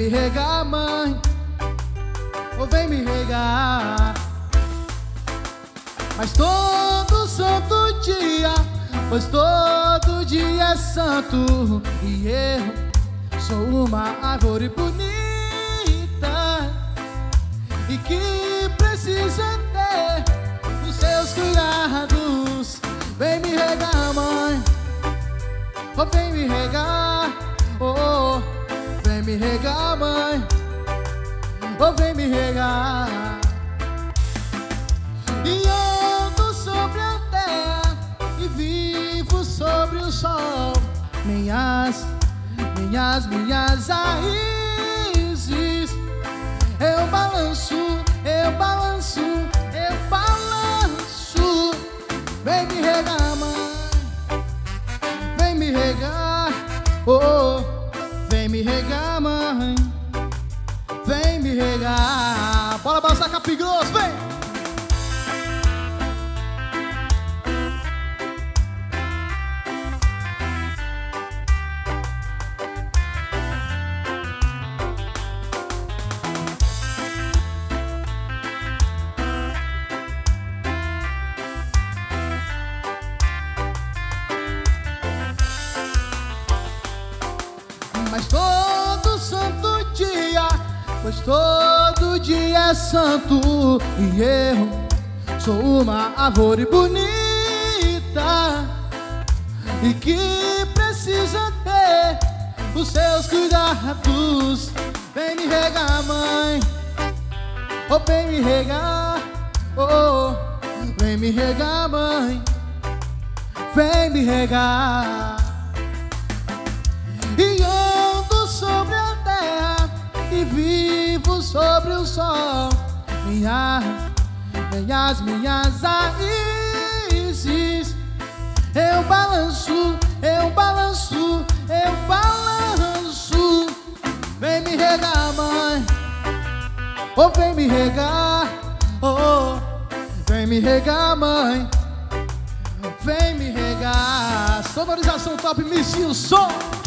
me regar, mãe. Oh, vem me regar. Mas todo santo dia, pois todo dia é santo, e eu sou uma árvore bonita e que precisa ter os seus cuidados. Vem me regar, mãe. Oh, vem me regar. Oh, vem me regar, mãe. Oh, vem me regar. E ando sobre a terra e vivo sobre o sol. Minhas raízes, eu balanço, eu balanço, eu balanço. Vem me regar, mãe. Vem me regar. Oh, vem me regar, mãe. Vem me regar. Bora balançar, Capim Grosso, vem! Mas todo santo dia, pois todo dia é santo, e eu sou uma árvore bonita e que precisa ter os seus cuidados. Vem me regar, mãe. Oh, vem me regar. Oh, vem me regar, mãe. Vem me regar. E ando sobre a terra e vivo sobre o sol. Minhas raízes, eu balanço, eu balanço, eu balanço. Vem me regar, mãe. Oh, vem me regar. Oh, vem me regar, mãe. Vem me regar. Sonorização top, Missinho Som.